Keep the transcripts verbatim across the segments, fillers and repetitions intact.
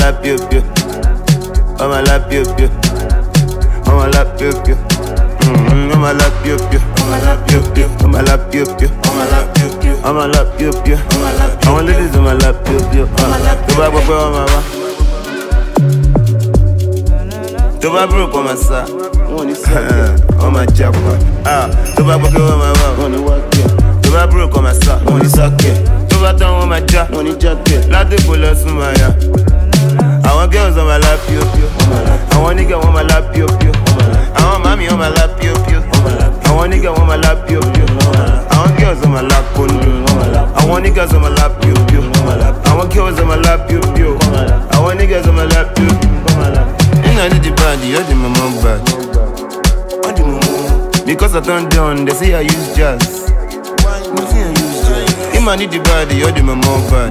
lap, yo, yo. On my lap, yo, yo. On my lap, yo, yo. Mm-hmm. On my lap, yo, yo. On my lap, yo, yo. On my lap, yo, yo. On my lap, yo, yo. On my lap, yo, yo. On my lap, yo. I want ladies on my lap, yo, yo. On my lap, yo. To buy on my lap. To buy broke on my side. On my jackpot. Ah. To buy on my lap. On the work, yeah. To buy broke on my side. On the socket. To buy down on my jack. On the jacket. Not the bullets on my ya. I want girls on my lap, yo, yo. I want nigga on my lap, yo, yo. I want mommy on my lap, yo, yo. I want nigga on my lap, yo, yo. I want girls on my lap, kondo. I want niggas on my lap, yo, yo. I want girls on my lap, yo, yo. I want niggas on my lap, yo, yo. You know the body, you're the mama bad. Because I turned down, they say I use jazz. You man need the body, you're the mama bad.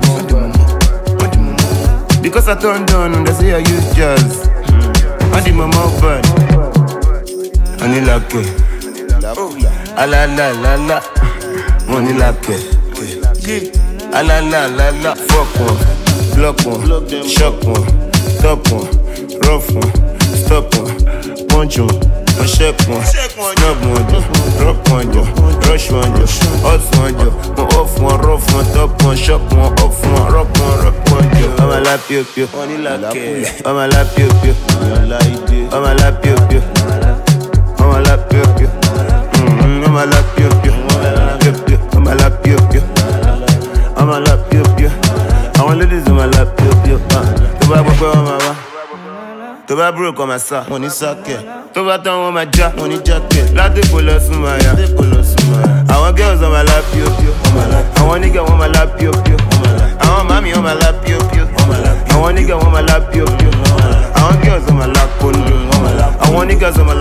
Because I turned down, they say I use jazz. I did my mouth bad. Money like it. Ah la la la la. Money like it. Ah la la la la. Fuck one, block one, shock one, top one, rough one, stop one, punch one, shake one, snub one, drop one, rush one, hot one, off one, rough one, top one, shock one, off one, rock one, rock one. I'm a lap, yo, yo. I'm a lap, yo, yo. I'm a lap, yo, yo. I'm a lap, yo, yo. I'm a lap, yo, yo. I'm a lap, yo, yo. I'm a lap, yo, yo. I want ladies on my lap, yo, yo. To buy broke on my back. To buy broke on my sack. Money sack, yeah. To buy down on my jack. Money jacket. Like the pullers on my ya. I want girls on my lap, yo, yo. I want nigga on my lap, yo, yo. I want mommy on my lap, yo, yo. I want nigga on my lap, yo, yo. I want girls on my lap, kondo. I want niggas on my